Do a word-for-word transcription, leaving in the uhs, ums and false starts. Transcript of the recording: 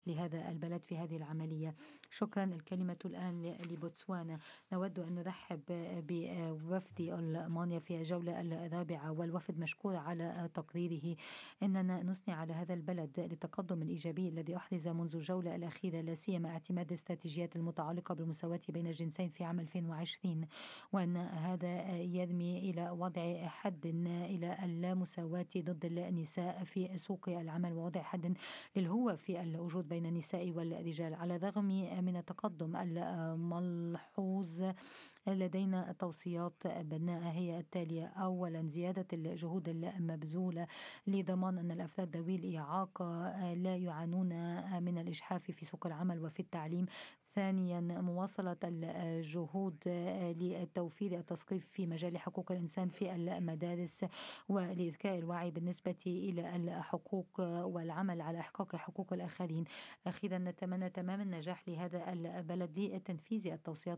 لهذا البلد في هذه العملية. شكرا. الكلمة الآن ل- لبوتسوانا. نود أن نرحب بوفد ألمانيا في الجولة الرابعة، والوفد مشكور على تقريره. إننا نثني على هذا البلد للتقدم الإيجابي الذي أحرز منذ الجولة الأخيرة، لا سيما اعتماد الاستراتيجيات المتعلقة بالمساواة بين الجنسين في عام ألفين وعشرين، وأن هذا يرمي إلى وضع حد إلى اللامساواة ضد النساء في سوق العمل، ووضع حد للهوة في الوجود بين النساء والرجال. على الرغم من التقدم الملحوظ، لدينا توصيات بناءة هي التالية: أولا، زيادة الجهود المبذولة لضمان أن الأفراد ذوي الإعاقة لا يعانون من الإجحاف في سوق العمل وفي التعليم. ثانيا، مواصلة الجهود لتوفير التثقيف في مجال حقوق الإنسان في المدارس ولإذكاء الوعي بالنسبة إلى الحقوق والعمل على إحقاق حقوق الآخرين. أخيرا، نتمنى تمام النجاح لهذا البلد لتنفيذ التوصيات